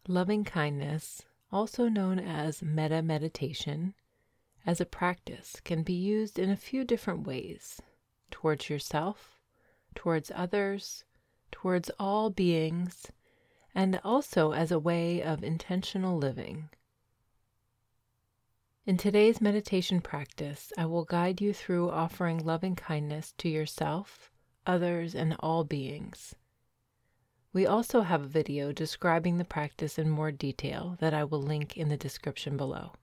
Loving kindness, also known as metta meditation, as a practice can be used in a few different ways: towards yourself, towards others, towards all beings, and also as a way of intentional living. In today's meditation practice, I will guide you through offering loving kindness to yourself, others, and all beings. We also have a video describing the practice in more detail that I will link in the description below.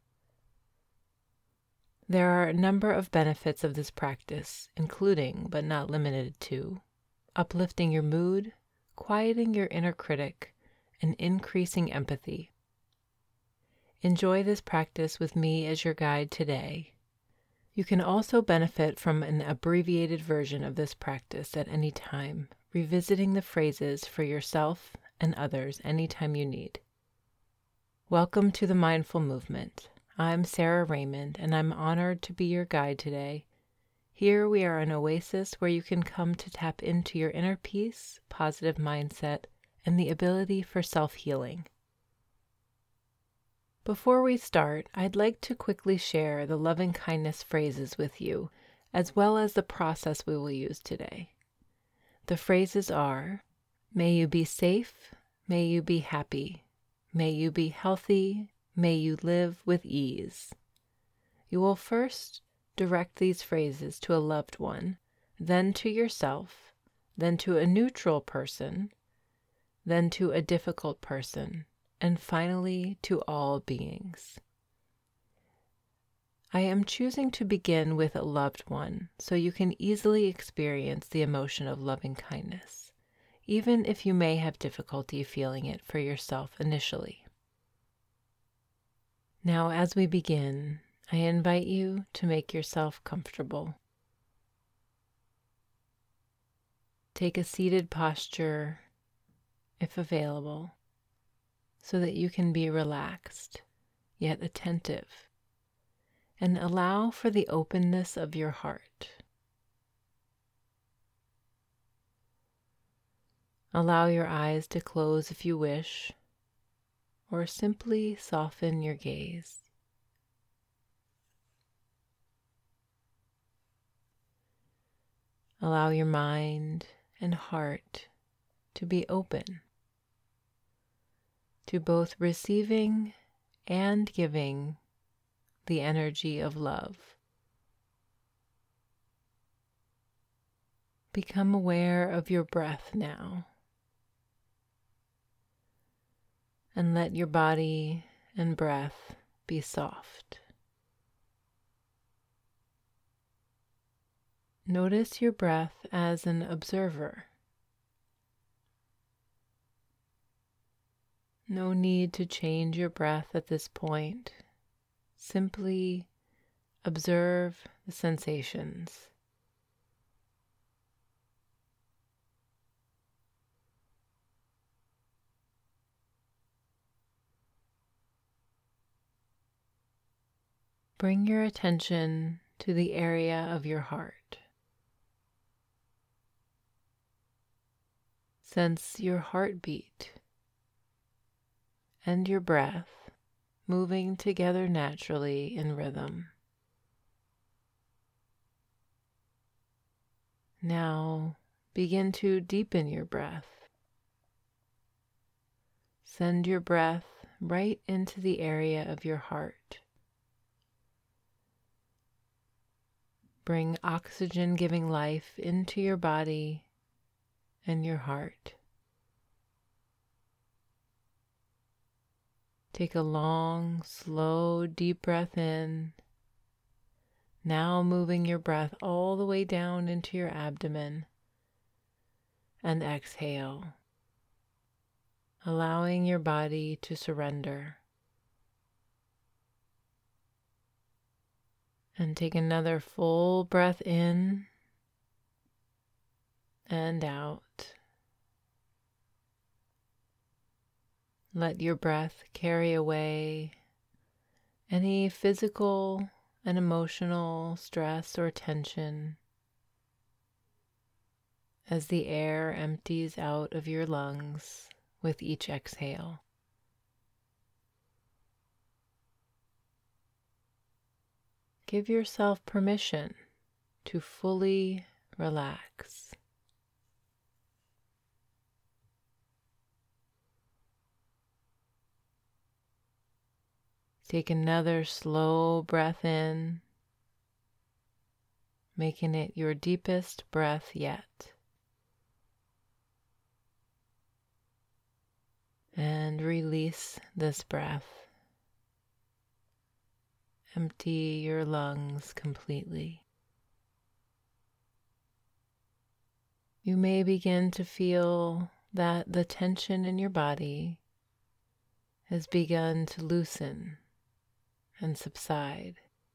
There are a number of benefits of this practice, including, but not limited to, uplifting your mood, quieting your inner critic, and increasing empathy. Enjoy this practice with me as your guide today. You can also benefit from an abbreviated version of this practice at any time, revisiting the phrases for yourself and others anytime you need. Welcome to the Mindful Movement. I'm Sarah Raymond, and I'm honored to be your guide today. Here we are an oasis where you can come to tap into your inner peace, positive mindset, and the ability for self-healing. Before we start, I'd like to quickly share the loving kindness phrases with you, as well as the process we will use today. The phrases are: may you be safe, may you be happy, may you be healthy, may you live with ease. You will first direct these phrases to a loved one, then to yourself, then to a neutral person, then to a difficult person, and finally to all beings. I am choosing to begin with a loved one so you can easily experience the emotion of loving kindness, even if you may have difficulty feeling it for yourself initially. Now, as we begin, I invite you to make yourself comfortable. Take a seated posture, if available, so that you can be relaxed, yet attentive, and allow for the openness of your heart. Allow your eyes to close if you wish, or simply soften your gaze. Allow your mind and heart to be open to both receiving and giving the energy of love. Become aware of your breath now, and let your body and breath be soft. Notice your breath as an observer. No need to change your breath at this point. Simply observe the sensations. Bring your attention to the area of your heart. Sense your heartbeat and your breath moving together naturally in rhythm. Now begin to deepen your breath. Send your breath right into the area of your heart. Bring oxygen-giving life into your body and your heart. Take a long, slow, deep breath in, now moving your breath all the way down into your abdomen, and exhale, allowing your body to surrender. And take another full breath in and out. Let your breath carry away any physical and emotional stress or tension as the air empties out of your lungs with each exhale. Give yourself permission to fully relax. Take another slow breath in, making it your deepest breath yet. And release this breath. Empty your lungs completely. You may begin to feel that the tension in your body has begun to loosen and subside.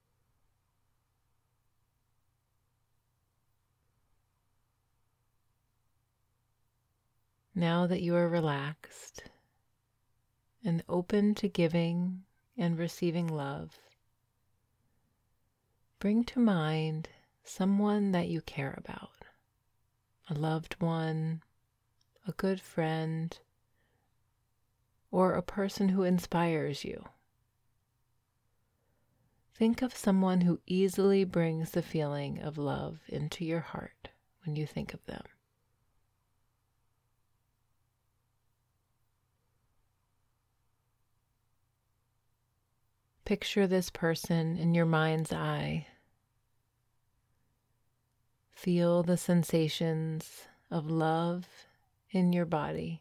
Now that you are relaxed and open to giving and receiving love, bring to mind someone that you care about, a loved one, a good friend, or a person who inspires you. Think of someone who easily brings the feeling of love into your heart when you think of them. Picture this person in your mind's eye. Feel the sensations of love in your body.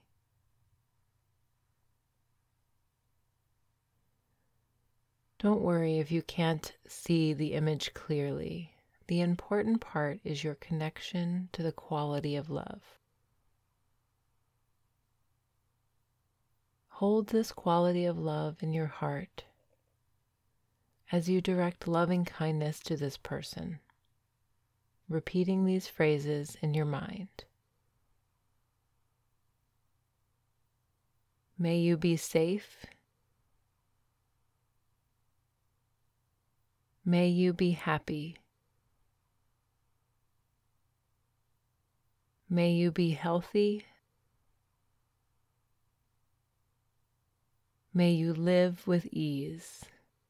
Don't worry if you can't see the image clearly. The important part is your connection to the quality of love. Hold this quality of love in your heart as you direct loving kindness to this person, repeating these phrases in your mind. May you be safe. May you be happy. May you be healthy. May you live with ease.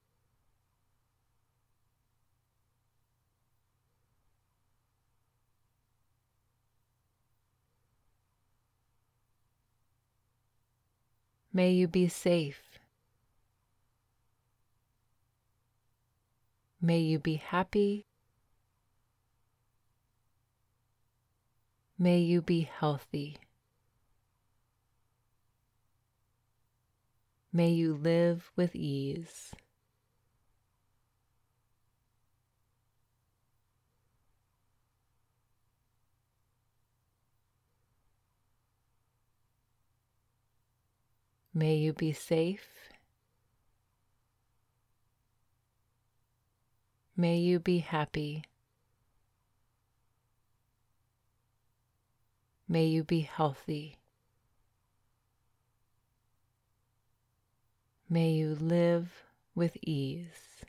May you be safe. May you be happy. May you be healthy. May you live with ease. May you be safe. May you be happy. May you be healthy. May you live with ease.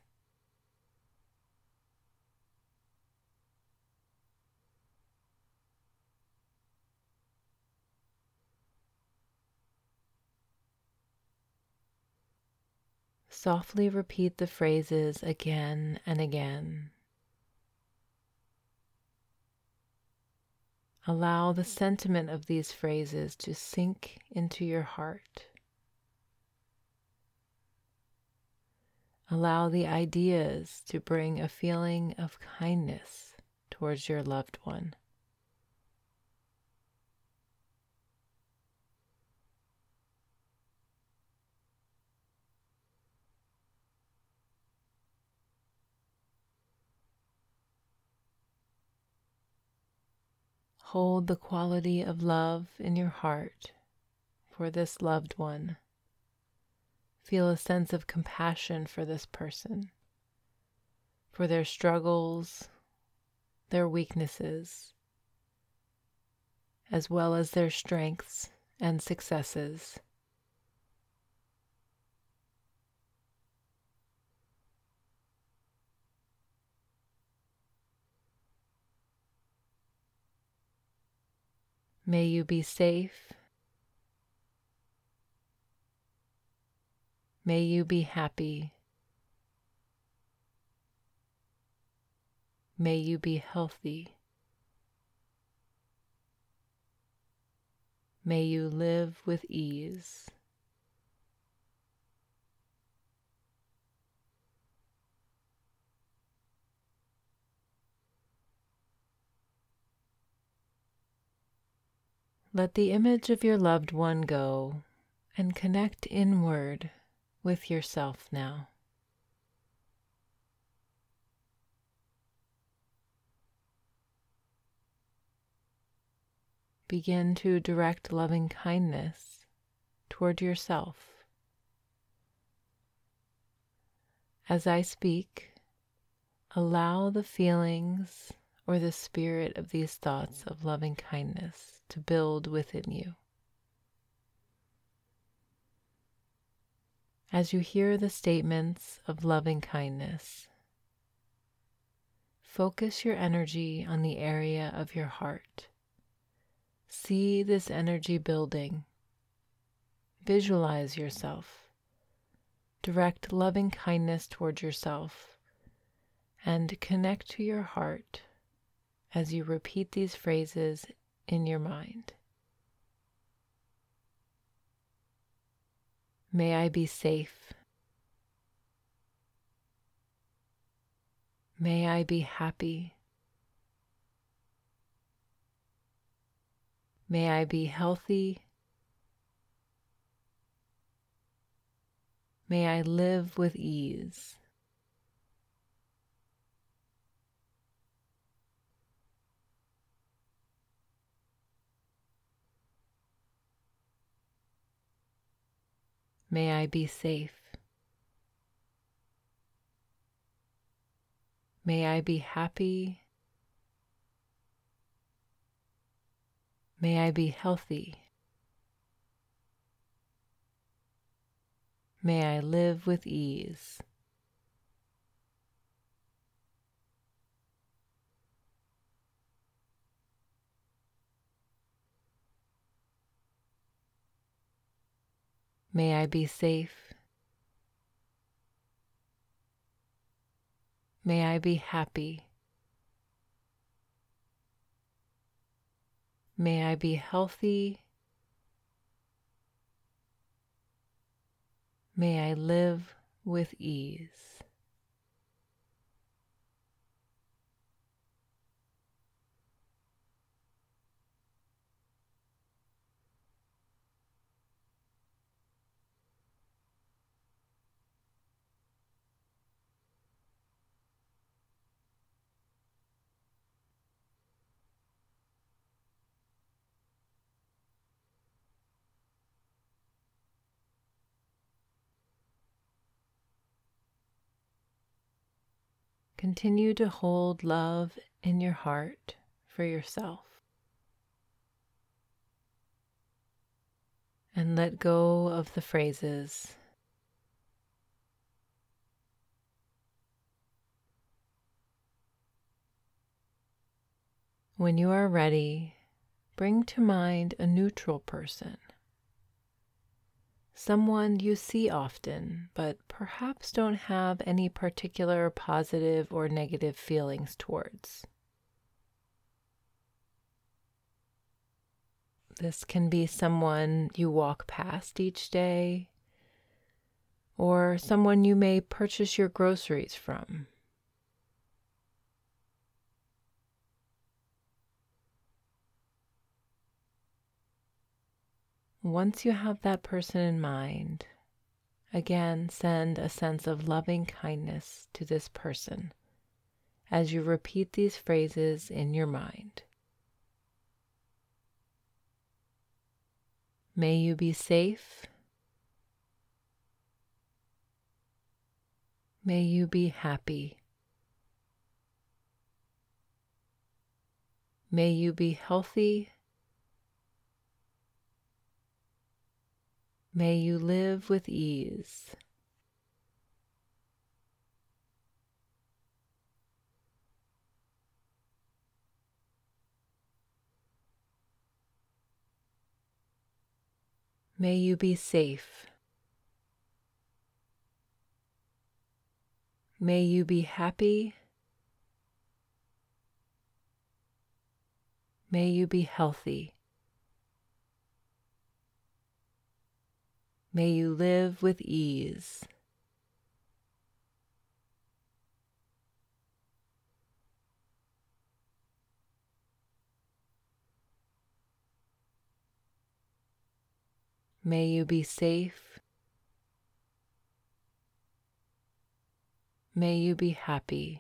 Softly repeat the phrases again and again. Allow the sentiment of these phrases to sink into your heart. Allow the ideas to bring a feeling of kindness towards your loved one. Hold the quality of love in your heart for this loved one. Feel a sense of compassion for this person, for their struggles, their weaknesses, as well as their strengths and successes. May you be safe. May you be happy. May you be healthy. May you live with ease. Let the image of your loved one go and connect inward with yourself now. Begin to direct loving kindness toward yourself. As I speak, allow the feelings or the spirit of these thoughts of loving kindness to build within you. As you hear the statements of loving kindness, focus your energy on the area of your heart. See this energy building. Visualize yourself. Direct loving kindness toward yourself and connect to your heart as you repeat these phrases in your mind. May I be safe. May I be happy. May I be healthy. May I live with ease. May I be safe. May I be happy. May I be healthy. May I live with ease. May I be safe. May I be happy. May I be healthy. May I live with ease. Continue to hold love in your heart for yourself and let go of the phrases. When you are ready, bring to mind a neutral person, someone you see often, but perhaps don't have any particular positive or negative feelings towards. This can be someone you walk past each day, or someone you may purchase your groceries from. Once you have that person in mind, again send a sense of loving kindness to this person as you repeat these phrases in your mind. May you be safe. May you be happy. May you be healthy. May you live with ease. May you be safe. May you be happy. May you be healthy. May you live with ease. May you be safe. May you be happy.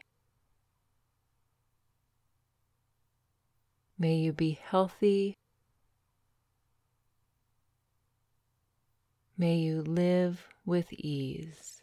May you be healthy. May you live with ease.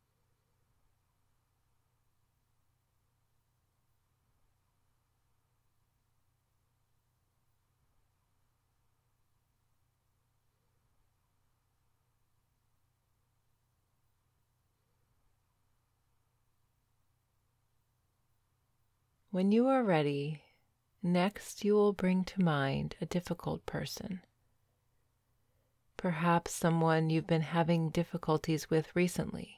When you are ready, next you will bring to mind a difficult person. Perhaps someone you've been having difficulties with recently.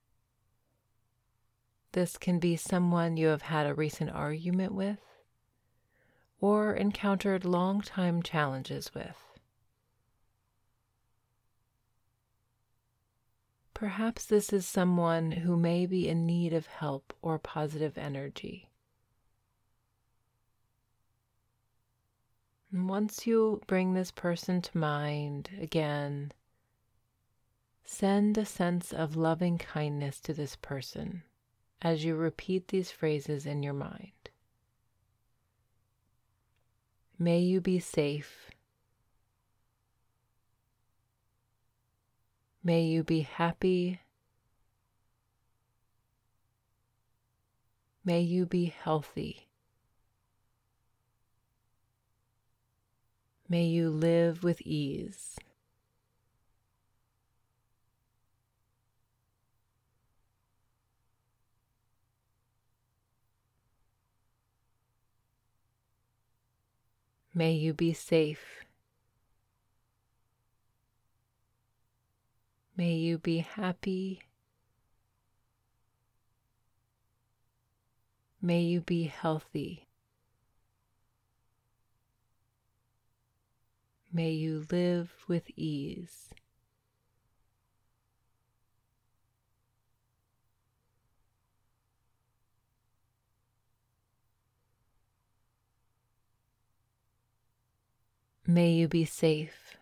This can be someone you have had a recent argument with or encountered long-time challenges with. Perhaps this is someone who may be in need of help or positive energy. And once you bring this person to mind again, send a sense of loving kindness to this person as you repeat these phrases in your mind. May you be safe. May you be happy. May you be healthy. May you live with ease. May you be safe. May you be happy. May you be healthy. May you live with ease. May you be safe.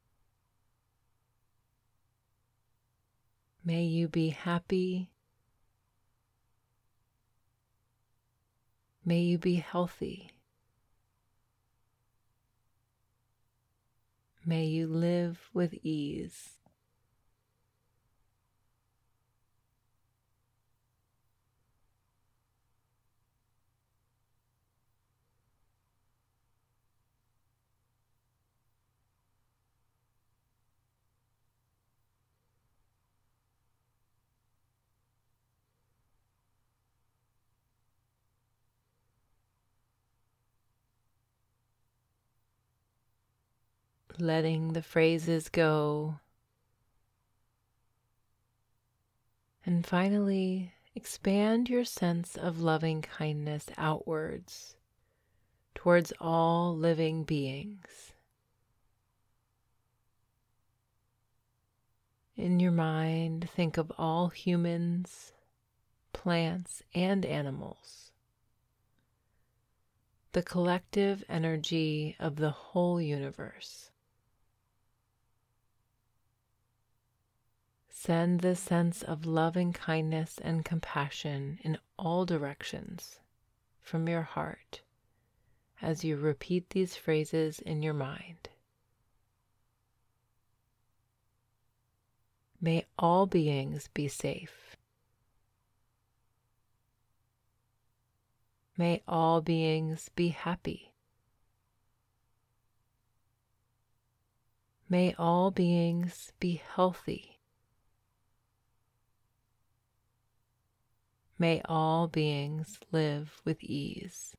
May you be happy. May you be healthy. May you live with ease. Letting the phrases go. And finally, expand your sense of loving kindness outwards towards all living beings. In your mind, think of all humans, plants, and animals. The collective energy of the whole universe. Send this sense of loving kindness and compassion in all directions from your heart as you repeat these phrases in your mind. May all beings be safe. May all beings be happy. May all beings be healthy. May all beings live with ease.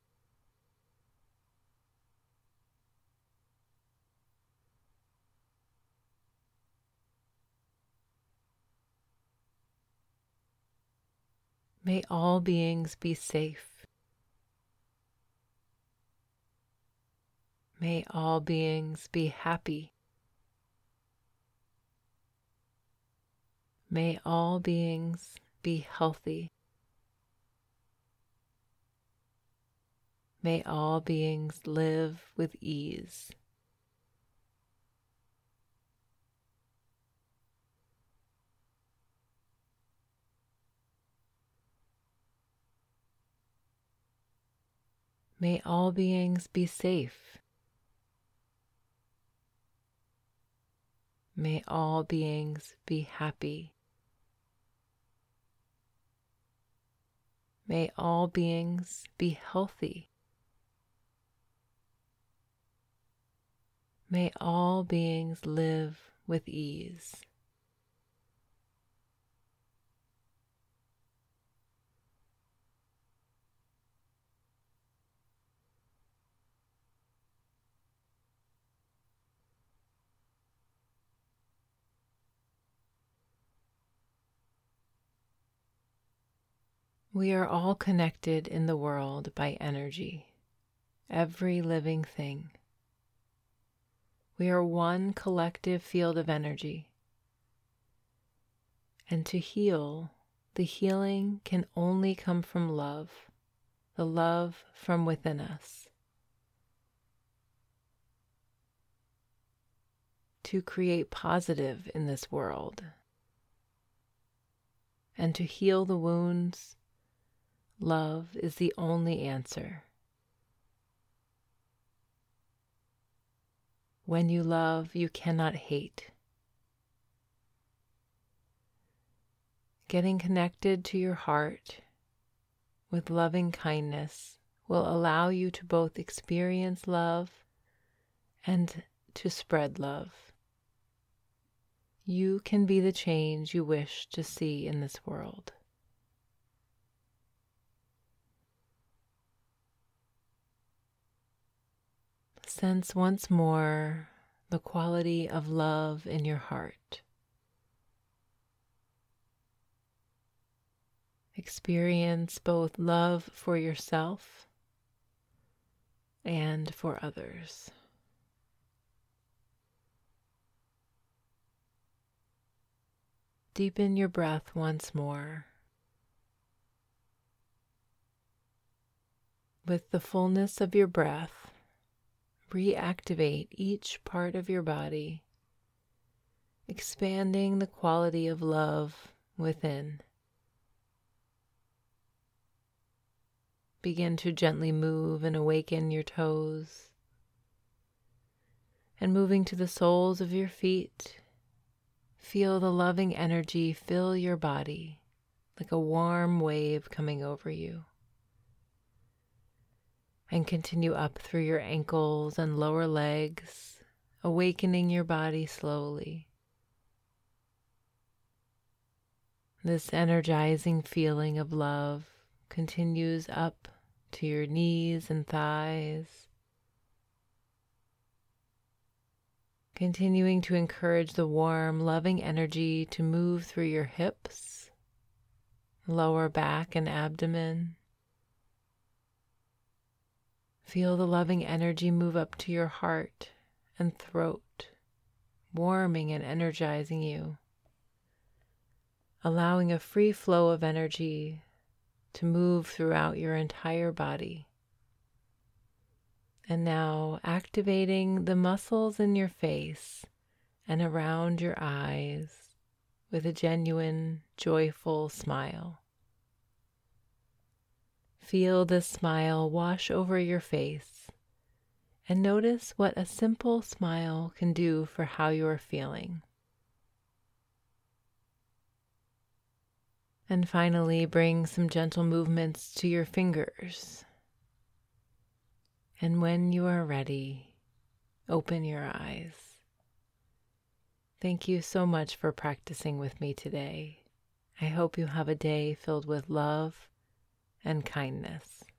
May all beings be safe. May all beings be happy. May all beings be healthy. May all beings live with ease. May all beings be safe. May all beings be happy. May all beings be healthy. May all beings live with ease. We are all connected in the world by energy, every living thing. We are one collective field of energy. And to heal, the healing can only come from love, the love from within us. To create positive in this world and to heal the wounds, love is the only answer. When you love, you cannot hate. Getting connected to your heart with loving kindness will allow you to both experience love and to spread love. You can be the change you wish to see in this world. Sense once more the quality of love in your heart. Experience both love for yourself and for others. Deepen your breath once more. With the fullness of your breath, reactivate each part of your body, expanding the quality of love within. Begin to gently move and awaken your toes, and moving to the soles of your feet, feel the loving energy fill your body like a warm wave coming over you. And continue up through your ankles and lower legs, awakening your body slowly. This energizing feeling of love continues up to your knees and thighs, continuing to encourage the warm, loving energy to move through your hips, lower back and abdomen. Feel the loving energy move up to your heart and throat, warming and energizing you, allowing a free flow of energy to move throughout your entire body. And now activating the muscles in your face and around your eyes with a genuine, joyful smile. Feel this smile wash over your face and notice what a simple smile can do for how you are feeling. And finally, bring some gentle movements to your fingers. And when you are ready, open your eyes. Thank you so much for practicing with me today. I hope you have a day filled with love and kindness.